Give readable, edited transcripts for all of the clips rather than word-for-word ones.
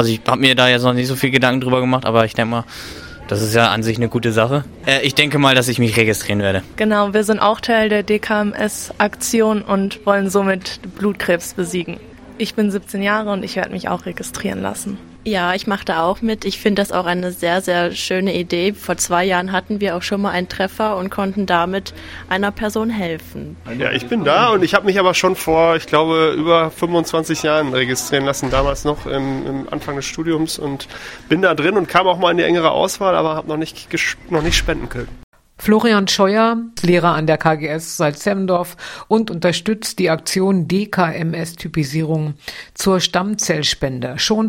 Also ich habe mir da jetzt noch nicht so viel Gedanken drüber gemacht, aber ich denke mal, das ist ja an sich eine gute Sache. Ich denke mal, dass ich mich registrieren werde. Genau, wir sind auch Teil der DKMS-Aktion und wollen somit Blutkrebs besiegen. Ich bin 17 Jahre und ich werde mich auch registrieren lassen. Ja, ich mache da auch mit. Ich finde das auch eine sehr, sehr schöne Idee. Vor 2 Jahren hatten wir auch schon mal einen Treffer und konnten damit einer Person helfen. Ja, ich bin da und ich habe mich aber schon vor, ich glaube, über 25 Jahren registrieren lassen, damals noch im Anfang des Studiums und bin da drin und kam auch mal in die engere Auswahl, aber habe noch nicht spenden können. Florian Scheuer, Lehrer an der KGS Salzhemdorf und unterstützt die Aktion DKMS-Typisierung zur Stammzellspende. Schon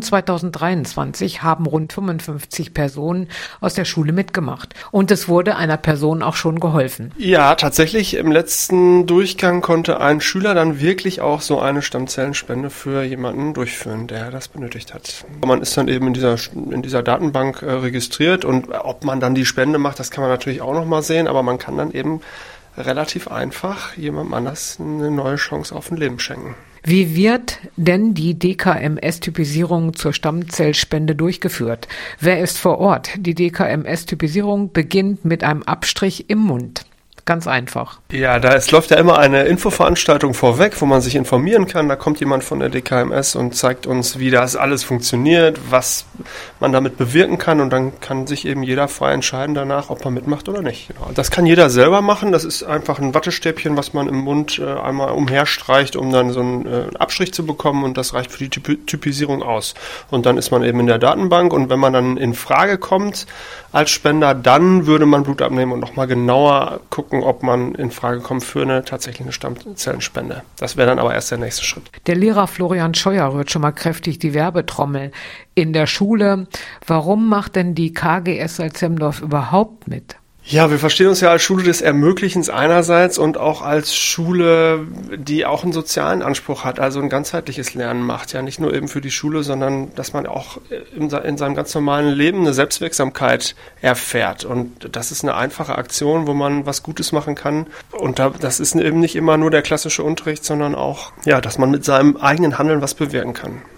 2023 haben rund 55 Personen aus der Schule mitgemacht. Und es wurde einer Person auch schon geholfen. Ja, tatsächlich im letzten Durchgang konnte ein Schüler dann wirklich auch so eine Stammzellenspende für jemanden durchführen, der das benötigt hat. Man ist dann eben in dieser Datenbank registriert und ob man dann die Spende macht, das kann man natürlich auch noch mal sehen, aber man kann dann eben relativ einfach jemandem anders eine neue Chance auf ein Leben schenken. Wie wird denn die DKMS-Typisierung zur Stammzellspende durchgeführt? Wer ist vor Ort? Die DKMS-Typisierung beginnt mit einem Abstrich im Mund. Ganz einfach. Ja, es läuft ja immer eine Infoveranstaltung vorweg, wo man sich informieren kann. Da kommt jemand von der DKMS und zeigt uns, wie das alles funktioniert, was man damit bewirken kann und dann kann sich eben jeder frei entscheiden danach, ob man mitmacht oder nicht. Genau. Das kann jeder selber machen. Das ist einfach ein Wattestäbchen, was man im Mund einmal umherstreicht, um dann so einen Abstrich zu bekommen und das reicht für die Typisierung aus. Und dann ist man eben in der Datenbank und wenn man dann in Frage kommt als Spender, dann würde man Blut abnehmen und nochmal genauer gucken, ob man in Frage kommt für tatsächlich eine Stammzellenspende. Das wäre dann aber erst der nächste Schritt. Der Lehrer Florian Scheuer rührt schon mal kräftig die Werbetrommel in der Schule. Warum macht denn die KGS Salzhemdorf überhaupt mit? Ja, wir verstehen uns ja als Schule des Ermöglichens einerseits und auch als Schule, die auch einen sozialen Anspruch hat, also ein ganzheitliches Lernen macht. Ja, nicht nur eben für die Schule, sondern dass man auch in seinem ganz normalen Leben eine Selbstwirksamkeit erfährt. Und das ist eine einfache Aktion, wo man was Gutes machen kann. Und das ist eben nicht immer nur der klassische Unterricht, sondern auch, ja, dass man mit seinem eigenen Handeln was bewirken kann.